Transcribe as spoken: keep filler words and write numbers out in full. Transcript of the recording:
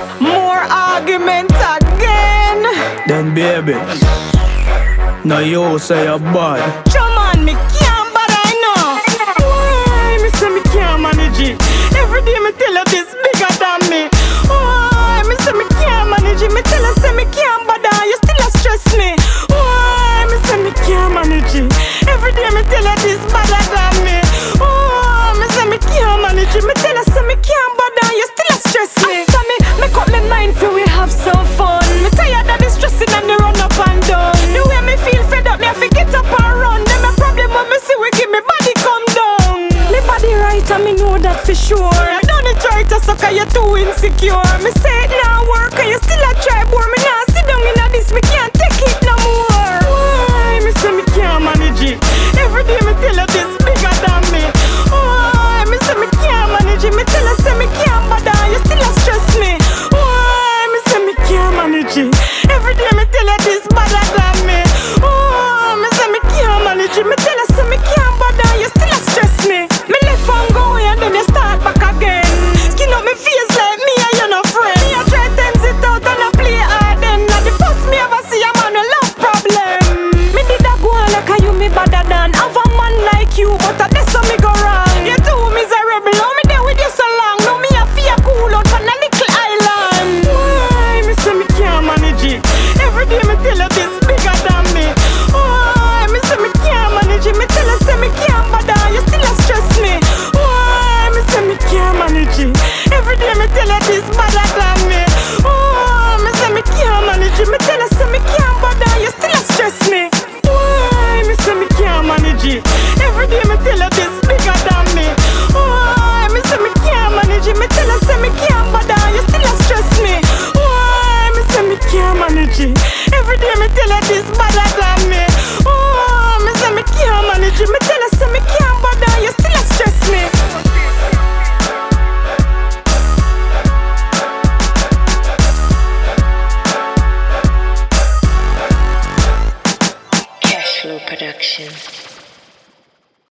More argument again. Then baby, now you say you're bad. Come on, me can't, but I know. Why me say me can't manage it? Every day me tell her this bigger than me. Why me say me can't manage it? Me tell her say me can't, but you still a stress me. Why me say me can't manage it? Every day me tell her this better than me. Why me say me can't manage it? Me tell her say me can't, but you still a stress me. After me make up my mind for we have some fun. Me tired of the stressing and the run up and down. The way me feel fed up, me have to get up and run. Them a problem when me see we give me body come down. Me body right and me know that for sure. I don't try to suck and you're too insecure. Me say it now work and you still a try boy. Me now sit down in a this, me can't take it no more. Why me say me can't manage it? Every day me tell her this bigger than me. Why me say me can't manage it? Me tell her say me can't, but you still a stress me. Why me say me can't manage it? Every day me tell her this better than me. Why me say me can't manage it? Me tell her say me can't, but you still a stress me. Me left and go and then you start back again. Skin up me face like me and you no friend. Me a try tense it out and I play hard then. Not the first me ever see a man with love problem. Me did a go on like a you me better than have a man like you, but a that's how me go wrong. You too miserable, how me there with you so long. Now me a fear cool out on a little island. Why me say me can't manage it? Every day me tell her this bigger than me. Why me say me can't manage it? Me tell her say me can't, but you still a stress me. Why me say me can't manage it? Every day me tell her this better than me. Why me say me can't manage it? Me tell her say me can't, but you still a stress me. Why me say me can't manage it? Every day me tell her this bigger than me. Why me say me can't manage it? Me tell her say me can't, but you still a stress me. Why me say me can't manage it? Every day me tell her this better than me. Why me say me can't manage it? Me tell her say me can't, but you still a stress me. Cashflow Productions.